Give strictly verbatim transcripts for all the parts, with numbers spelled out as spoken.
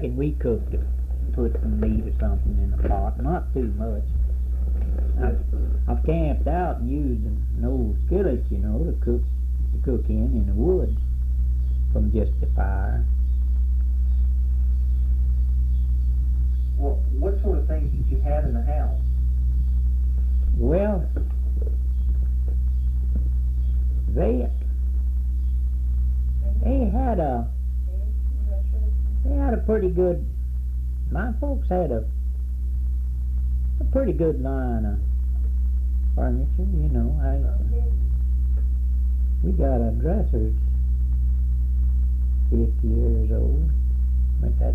reckon we cooked it, put some meat or something in the pot, not too much. I've, I've camped out and used an old skillet, you know, to cook to cook in in the wood from just the fire. Well, what sort of things did you have in the house? Well, they they had a they had a pretty good. My folks had a a pretty good line of furniture, you know. I we got a dresser fifty years old, but that's.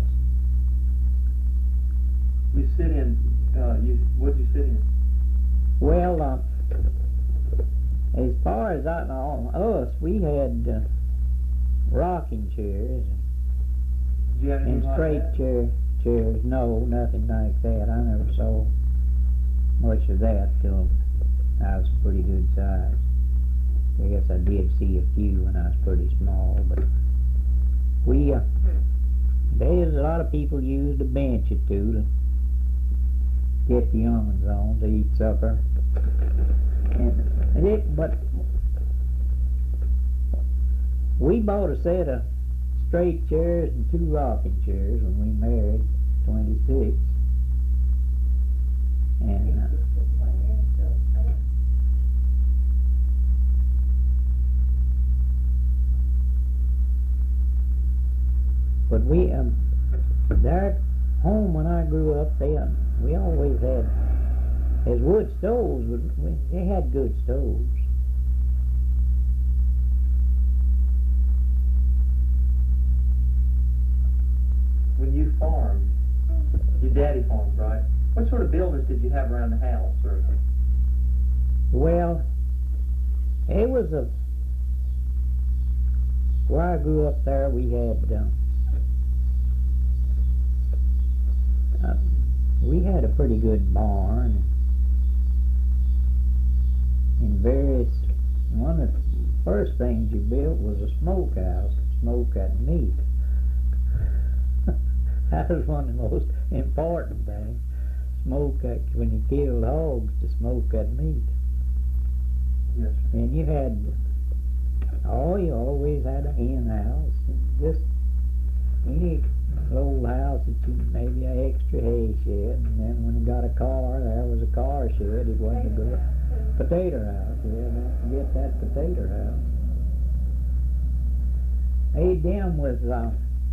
You sit in, uh, you, what'd you sit in? Well, uh, as far as I know, us, we had uh, rocking chairs Did you have and anything straight like that? chair, chairs. No, nothing like that. I never saw much of that till I was pretty good size. I guess I did see a few when I was pretty small, but we, uh, there's a lot of people used a bench or two to get the young ones on to eat supper. And it, but we bought a set of straight chairs and two rocking chairs when we married, twenty-six. And uh, but we um there at home when I grew up, they um, we always had as wood stoves. But we, they had good stoves. When you farmed, your daddy farmed, right? What sort of buildings did you have around the house? Or Well, it was a where I grew up. There we had uh, uh, we had a pretty good barn and various. One of the first things you built was a smokehouse to smoke that meat. That was one of the most important things. Smoke that when you killed hogs, to smoke that meat. yes, sir. And you had, oh, you always had a hen house, and just any old house that you maybe an extra hay shed, and then when you got a car, there was a car shed. It wasn't a good potato house. Yeah, don't forget that potato house. Hey, them was uh,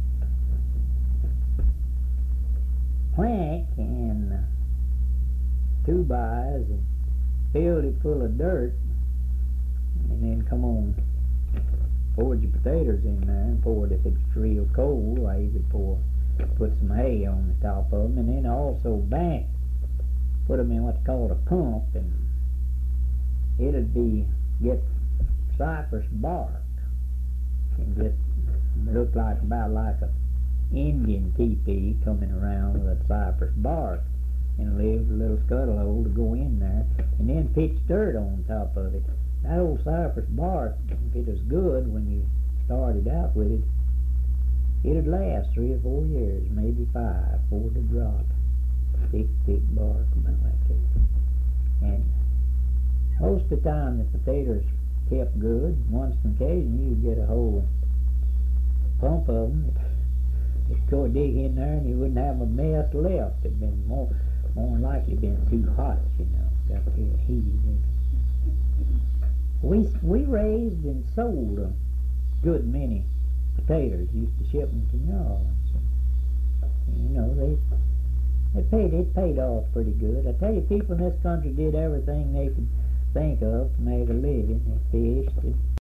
plank and uh, two bys and filled it full of dirt, and then come on, poured your potatoes in there and poured, if it's real cold, why you could pour, put some hay on the top of them, and then also bank, put them in what's called a pump, and it'd be, get cypress bark, and just look like about like a Indian teepee coming around with a cypress bark, and leave a little scuttle hole to go in there, and then pitch dirt on top of it. That old cypress bark, if it was good when you started out with it, it'd last three or four years, maybe five, before it would rot. Thick, thick bark, about like that. And most of the time the potatoes kept good. Once in occasion you'd get a whole pump of them. Just go dig in there and you wouldn't have a mess left. It'd been more, more than likely been too hot, you know. Got to get heated in. We we raised and sold a good many potatoes. Used to ship them to New Orleans. And, you know, they they paid it paid off pretty good. I tell you, people in this country did everything they could think of to make a living. They fished, and